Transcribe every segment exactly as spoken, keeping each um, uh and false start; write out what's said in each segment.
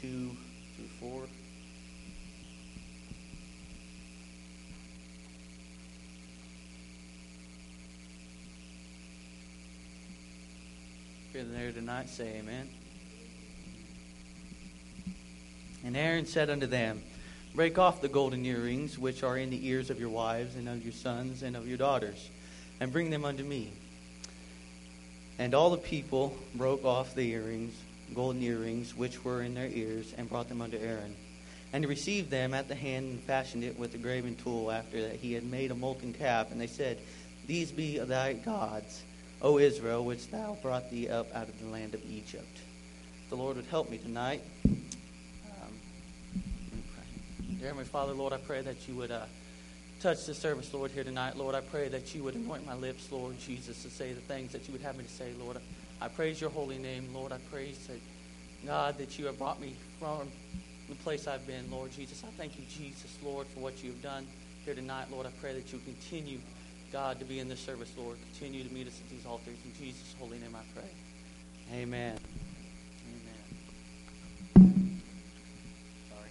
two through four. If you're there tonight, say amen. And Aaron said unto them, break off the golden earrings which are in the ears of your wives and of your sons and of your daughters, and bring them unto me. And all the people broke off the earrings, golden earrings, which were in their ears, and brought them unto Aaron. And he received them at the hand, and fashioned it with a graven tool, after that he had made a molten calf. And they said, these be thy gods, O Israel, which thou brought thee up out of the land of Egypt. The Lord would help me tonight. Um, let me pray. Dear Heavenly Father, Lord, I pray that you would uh, touch the service, Lord, here tonight. Lord, I pray that you would anoint my lips, Lord Jesus, to say the things that you would have me to say, Lord. I praise your holy name, Lord. I praise that, God, that you have brought me from the place I've been, Lord Jesus. I thank you, Jesus, Lord, for what you have done here tonight, Lord. I pray that you continue, God, to be in this service, Lord. Continue to meet us at these altars. In Jesus' holy name I pray. Amen. Amen. Sorry.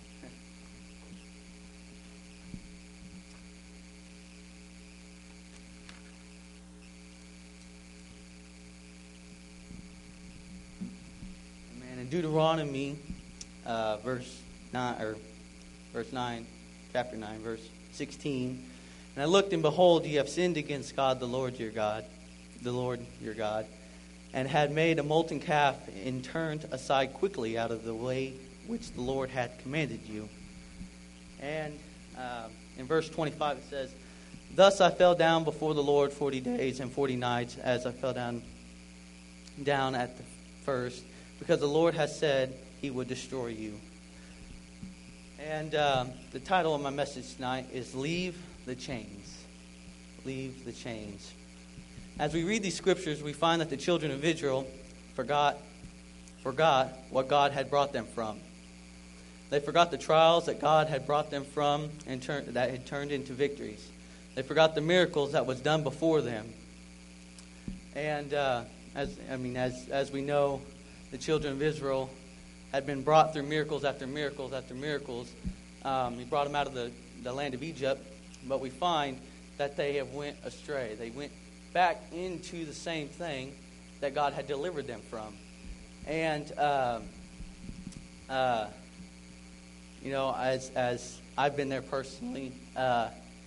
Amen. In Deuteronomy, uh, verse nine, or verse nine, chapter nine, verse sixteen. And I looked, and behold, ye have sinned against God, the Lord your God, the Lord your God, and had made a molten calf, and turned aside quickly out of the way which the Lord had commanded you. And uh, in verse twenty-five it says, thus I fell down before the Lord forty days and forty nights, as I fell down down at the first, because the Lord has said he would destroy you. And um, the title of my message tonight is Leave the Chains. Leave the chains. As we read these scriptures, we find that the children of Israel forgot, forgot what God had brought them from. They forgot the trials that God had brought them from and turn, that had turned into victories. They forgot the miracles that was done before them. And uh, as I mean, as as we know, the children of Israel had been brought through miracles after miracles after miracles. Um, he brought them out of the, the land of Egypt, but we find that they have went astray. They went back into the same thing that God had delivered them from. And, uh, uh, you know, as as I've been there personally, uh,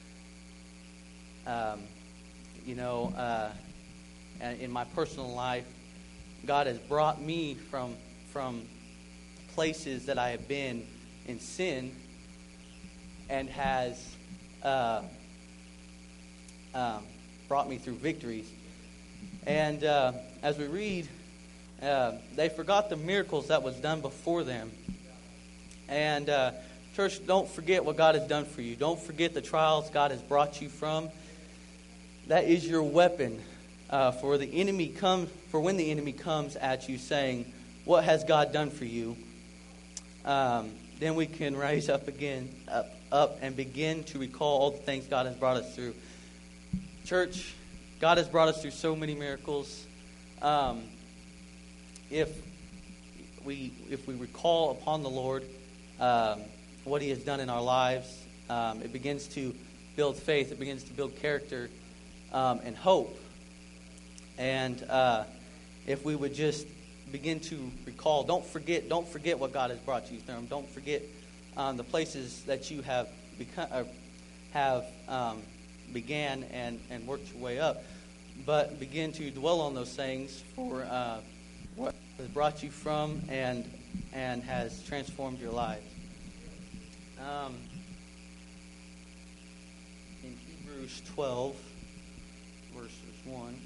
um, you know, uh, in my personal life, God has brought me from from places that I have been in sin, and has uh, um, brought me through victories. And uh, as we read, uh, they forgot the miracles that was done before them. And uh, church, don't forget what God has done for you. Don't forget the trials God has brought you from. That is your weapon uh, for the enemy come for when the enemy comes at you saying, "What has God done for you?" Um, then we can rise up again, up, up, and begin to recall all the things God has brought us through. Church, God has brought us through so many miracles. Um, if we if we recall upon the Lord um, what He has done in our lives, um, it begins to build faith. It begins to build character um, and hope. And uh, if we would just begin to recall, don't forget, don't forget what God has brought you from. Don't forget um, the places that you have become, or have um, began and, and worked your way up, but begin to dwell on those things for uh, what has brought you from and and has transformed your life. Um, in Hebrews twelve, verses one.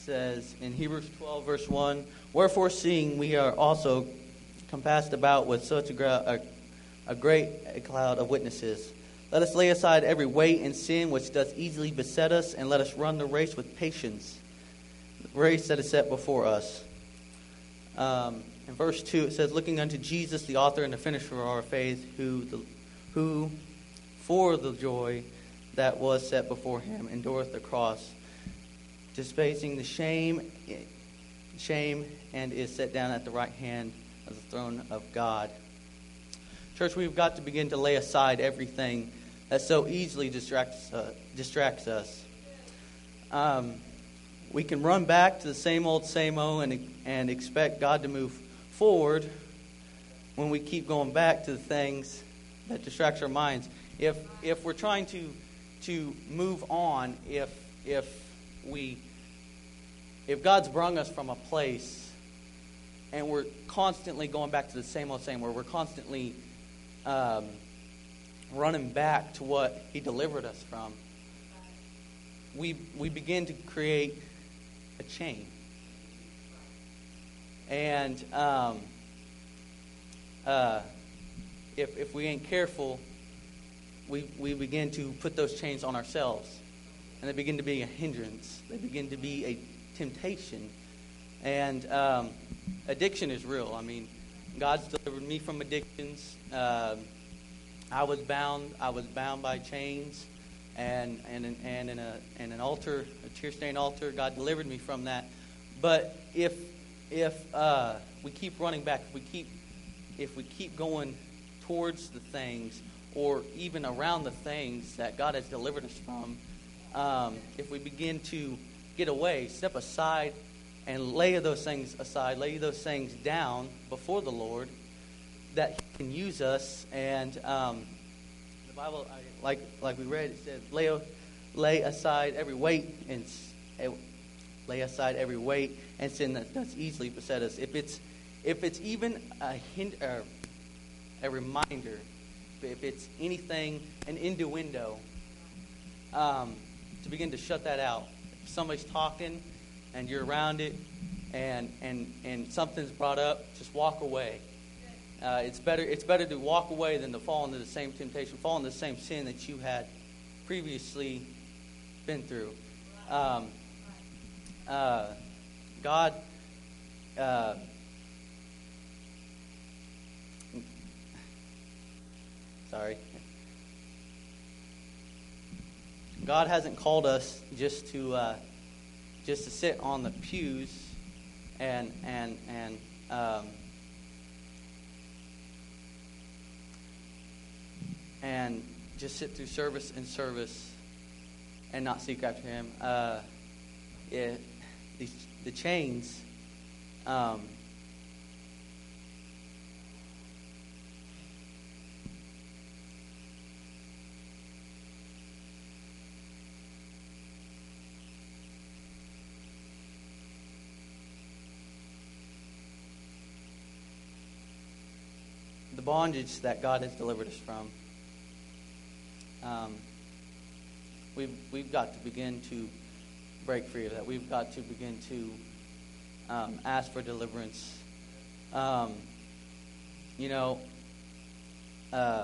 says in Hebrews twelve, verse one, "Wherefore, seeing we are also compassed about with such a, gra- a, a great a cloud of witnesses, let us lay aside every weight and sin which does easily beset us, and let us run the race with patience, the race that is set before us." Um, in verse two, it says, "Looking unto Jesus, the author and the finisher of our faith, who, the, who for the joy that was set before him endureth the cross, despising the shame, shame, and is set down at the right hand of the throne of God." Church, we've got to begin to lay aside everything that so easily distracts uh, distracts us. Um, we can run back to the same old, same old, and and expect God to move forward when we keep going back to the things that distract our minds. If if we're trying to to move on, if if we if God's brung us from a place and we're constantly going back to the same old same, where we're constantly um, running back to what He delivered us from, we we begin to create a chain. And um, uh, if if we ain't careful, we we begin to put those chains on ourselves, and they begin to be a hindrance. They begin to be a temptation, and um, addiction is real. I mean, God's delivered me from addictions. Um, I was bound. I was bound by chains, and and and in a and an altar, a tear-stained altar. God delivered me from that. But if if uh, we keep running back, if we keep if we keep going towards the things, or even around the things that God has delivered us from, um, if we begin to get away, step aside, and lay those things aside, lay those things down before the Lord, that He can use us. And um, the Bible, I, like like we read, it says, lay lay aside every weight and lay aside every weight and sin that does easily beset us. If it's if it's even a hint, or a reminder, if it's anything, an innuendo, um, to begin to shut that out. If somebody's talking and you're around it, and and and something's brought up, just walk away. Uh, it's better it's better to walk away than to fall into the same temptation, fall into the same sin that you had previously been through. Um, uh, God, uh, sorry. God hasn't called us just to uh, just to sit on the pews and and and um, and just sit through service and service and not seek after Him. Uh, it, the, the chains. Um, the bondage that God has delivered us from. Um, we've we've got to begin to break free of that. We've got to begin to um, ask for deliverance. Um, you know, uh,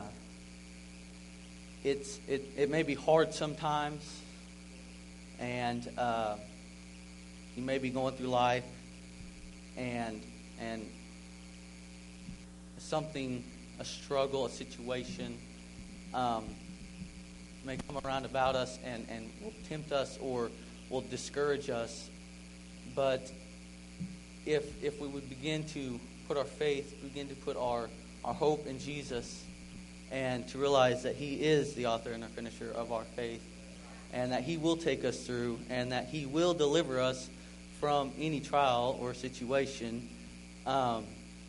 it's it it may be hard sometimes, and uh, you may be going through life, and and something, a struggle, a situation, um, may come around about us and, and will tempt us or will discourage us. But if if we would begin to put our faith, begin to put our, our hope in Jesus, and to realize that He is the author and the finisher of our faith, and that He will take us through, and that He will deliver us from any trial or situation, um,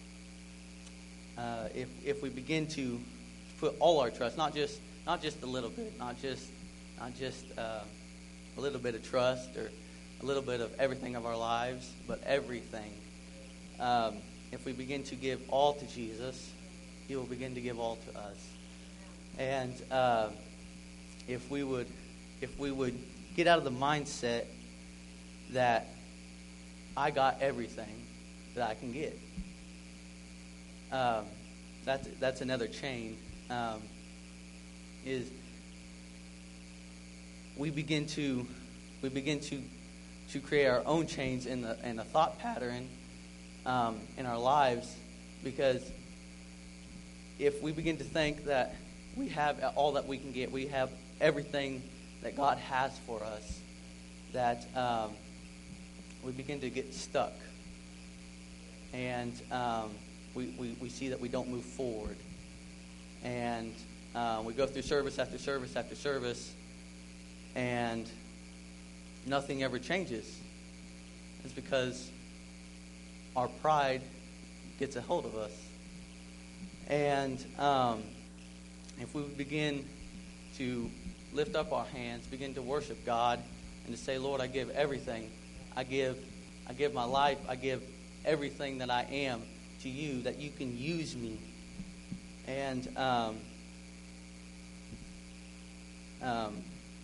Uh, if if we begin to put all our trust, not just not just a little bit, not just not just uh, a little bit of trust or a little bit of everything of our lives, but everything. Um, if we begin to give all to Jesus, He will begin to give all to us. And uh, if we would if we would get out of the mindset that I got everything that I can get. Um, that's that's another chain. Um, is we begin to we begin to to create our own chains in the in a thought pattern um, in our lives, because if we begin to think that we have all that we can get, we have everything that God has for us, that um, we begin to get stuck, and um, we, we, we see that we don't move forward, and uh, we go through service after service after service, and nothing ever changes. It's because our pride gets a hold of us. And um, if we begin to lift up our hands, begin to worship God, and to say, Lord, I give everything. I give, I give my life. I give everything that I am to you, that you can use me. And um, um,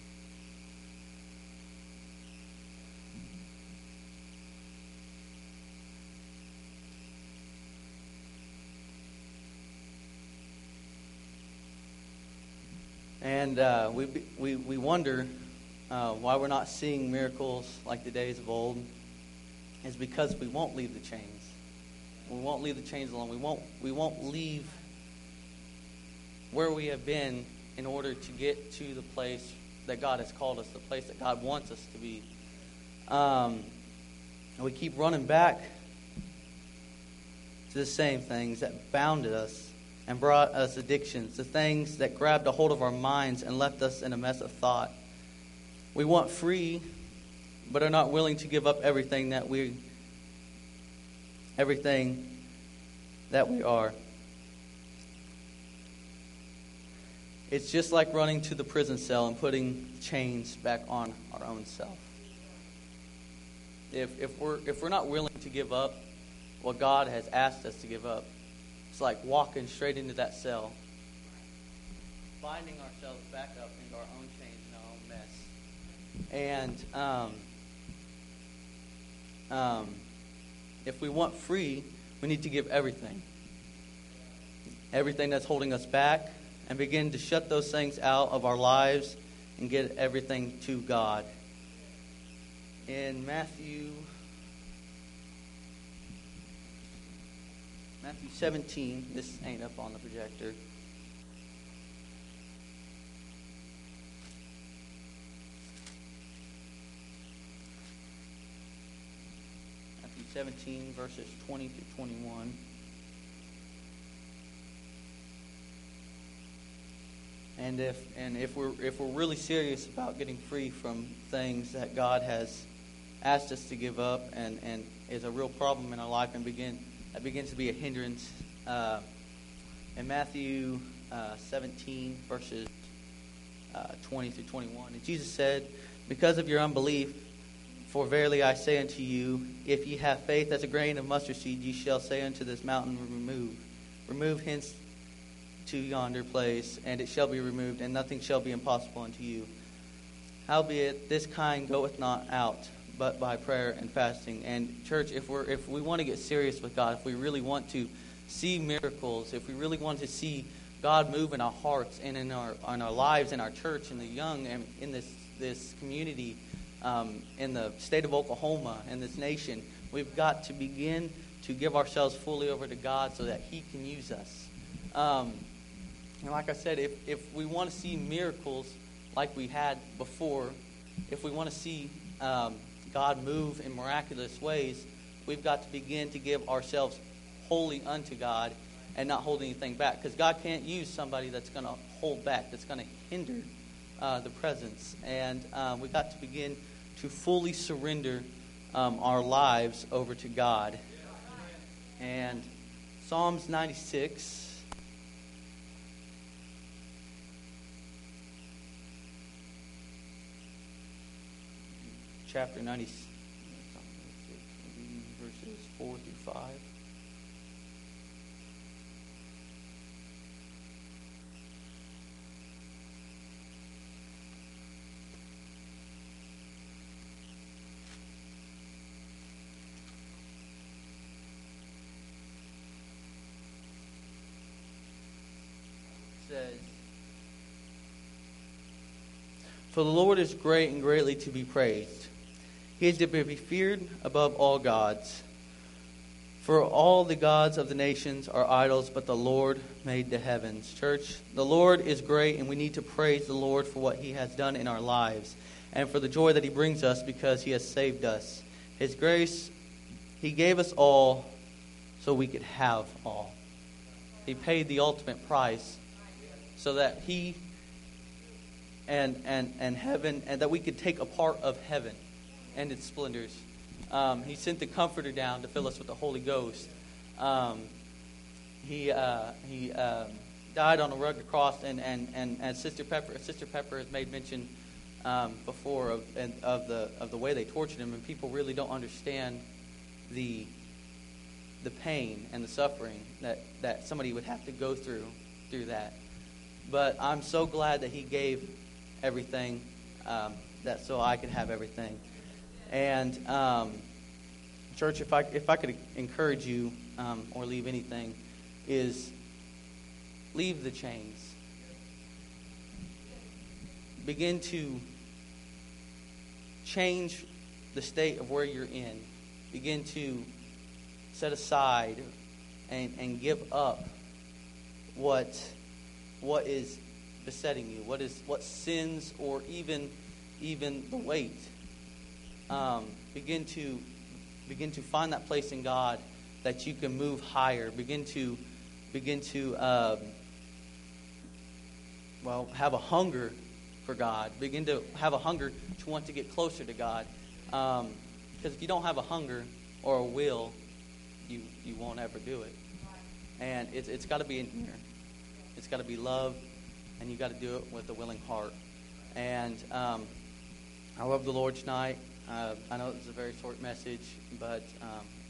And uh, we, we we wonder uh, why we're not seeing miracles like the days of old. Is because we won't leave the chains. We won't leave the chains alone. We won't we won't leave where we have been in order to get to the place that God has called us, the place that God wants us to be. Um, and we keep running back to the same things that bounded us and brought us addictions, the things that grabbed a hold of our minds and left us in a mess of thought. We want free, but are not willing to give up everything that we, everything that we are. It's just like running to the prison cell and putting chains back on our own self. If if we're if we're not willing to give up what God has asked us to give up, it's like walking straight into that cell, binding ourselves back up into our own chains and our own mess. And um, um, if we want free, we need to give everything. Everything that's holding us back, and begin to shut those things out of our lives and get everything to God. In Matthew... Matthew seventeen, this ain't up on the projector. Matthew seventeen, verses twenty through twenty-one. And if and if we're if we're really serious about getting free from things that God has asked us to give up and, and is a real problem in our life, and begin that begins to be a hindrance. Uh, in Matthew uh, seventeen, verses uh, twenty through twenty-one, and Jesus said, "Because of your unbelief, for verily I say unto you, if ye have faith as a grain of mustard seed, ye shall say unto this mountain, remove, remove hence to yonder place, and it shall be removed, and nothing shall be impossible unto you. Howbeit this kind goeth not out, but by prayer and fasting." And church, if we're if we want to get serious with God, if we really want to see miracles, if we really want to see God move in our hearts and in our in our lives, in our church, in the young, and in this this community, um, in the state of Oklahoma, in this nation, we've got to begin to give ourselves fully over to God so that He can use us. Um, and like I said, if if we want to see miracles like we had before, if we want to see um, God move in miraculous ways, we've got to begin to give ourselves wholly unto God and not hold anything back. Because God can't use somebody that's going to hold back, that's going to hinder uh, the presence. And um, we've got to begin to fully surrender um, our lives over to God. And Psalms ninety-six... Chapter ninety-six, verses four through five. says, "For the Lord is great and greatly to be praised. He is to be feared above all gods. For all the gods of the nations are idols, but the Lord made the heavens." Church, the Lord is great, and we need to praise the Lord for what He has done in our lives and for the joy that He brings us because He has saved us. His grace, He gave us all so we could have all. He paid the ultimate price so that He and and and heaven, and that we could take a part of heaven and its splendors. Um, he sent the Comforter down to fill us with the Holy Ghost. Um, he uh, he um, died on a rugged cross, and, and, and as Sister Pepper Sister Pepper has made mention um, before of and of the of the way they tortured him, and people really don't understand the the pain and the suffering that, that somebody would have to go through through that. But I'm so glad that He gave everything um, that so I could have everything. And um, church, if I if I could encourage you um, or leave anything, is leave the chains. Begin to change the state of where you're in. Begin to set aside and, and give up what what is besetting you, what is what sins, or even even the weight. Um, begin to begin to find that place in God that you can move higher. Begin to begin to um, well have a hunger for God. Begin to have a hunger to want to get closer to God. Um, because if you don't have a hunger or a will, you you won't ever do it. And it's it's got to be in here. It's got to be love, and you got to do it with a willing heart. And um, I love the Lord tonight. Uh, I know it's a very short message, but um,